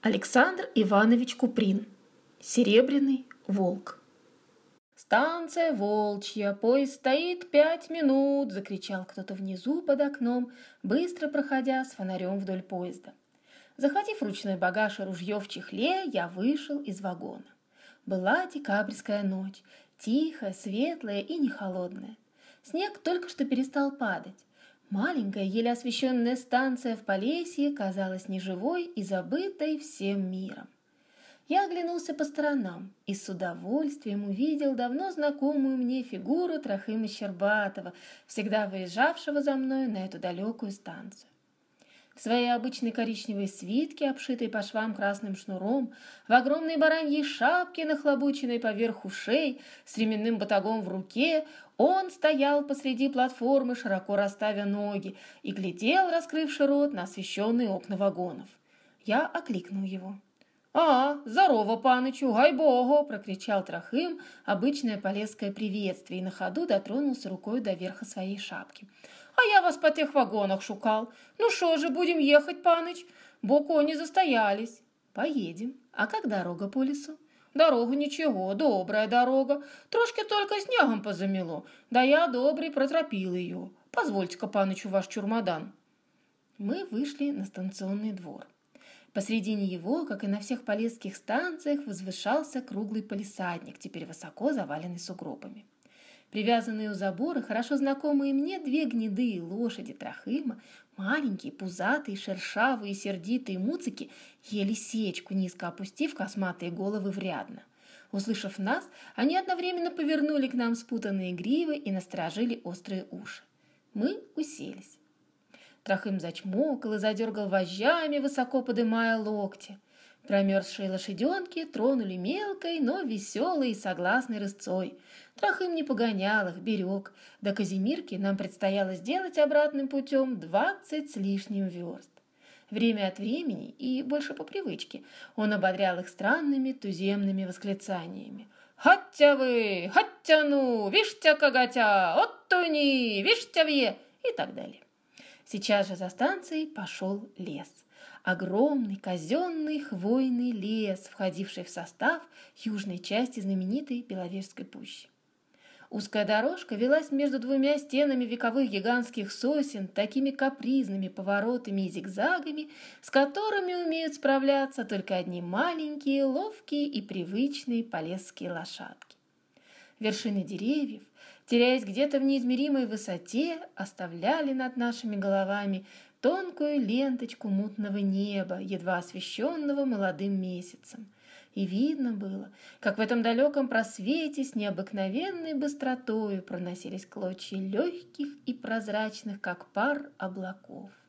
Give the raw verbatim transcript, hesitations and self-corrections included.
Александр Иванович Куприн. Серебряный волк. «Станция Волчья, поезд стоит пять минут!» — закричал кто-то внизу под окном, быстро проходя с фонарем вдоль поезда. Захватив ручной багаж и ружье в чехле, я вышел из вагона. Была декабрьская ночь, тихая, светлая и не холодная. Снег только что перестал падать. Маленькая, еле освещенная станция в Полесье казалась неживой и забытой всем миром. Я оглянулся по сторонам и с удовольствием увидел давно знакомую мне фигуру Трохима Щербатова, всегда выезжавшего за мной на эту далекую станцию. В своей обычной коричневой свитке, обшитой по швам красным шнуром, в огромной бараньей шапке, нахлобученной поверх ушей, с ременным батагом в руке, он стоял посреди платформы, широко расставя ноги, и глядел, раскрывши рот, на освещенные окна вагонов. Я окликнул его. «А, здорово, панычу, гай-богу!» — прокричал Трохим, обычное полесское приветствие, и на ходу дотронулся рукой до верха своей шапки. «А я вас по тех вагонах шукал. Ну шо же, будем ехать, паныч? Бо кони застоялись». «Поедем. А как дорога по лесу?» «Дорога ничего, добрая дорога. Трошки только снегом позамело. Да я добрый протропил ее. Позвольте-ка, панычу, ваш чурмадан». Мы вышли на станционный двор. Посредине его, как и на всех полесских станциях, возвышался круглый палисадник, теперь высоко заваленный сугробами. Привязанные у забора, хорошо знакомые мне две гнедые лошади Трохима, маленькие, пузатые, шершавые, сердитые муцики, ели сечку, низко опустив косматые головы в рядно. Услышав нас, они одновременно повернули к нам спутанные гривы и насторожили острые уши. Мы уселись. Трохим зачмокал и задергал вожжами, высоко подымая локти. Промерзшие лошаденки тронули мелкой, но веселой и согласной рысцой. Трохим не погонял их, берег. До Казимирки нам предстояло сделать обратным путем двадцать с лишним верст. Время от времени, и больше по привычке, он ободрял их странными туземными восклицаниями. «Хаття вы! Хаття ну! Виштя кагатя! Оттуни! Виштя вье!» и так далее. Сейчас же за станцией пошел лес. Огромный казенный хвойный лес, входивший в состав южной части знаменитой Беловежской пущи. Узкая дорожка велась между двумя стенами вековых гигантских сосен, такими капризными поворотами и зигзагами, с которыми умеют справляться только одни маленькие, ловкие и привычные полесские лошадки. Вершины деревьев, теряясь где-то в неизмеримой высоте, оставляли над нашими головами тонкую ленточку мутного неба, едва освещенного молодым месяцем. И видно было, как в этом далеком просвете с необыкновенной быстротою проносились клочья легких и прозрачных, как пар, облаков.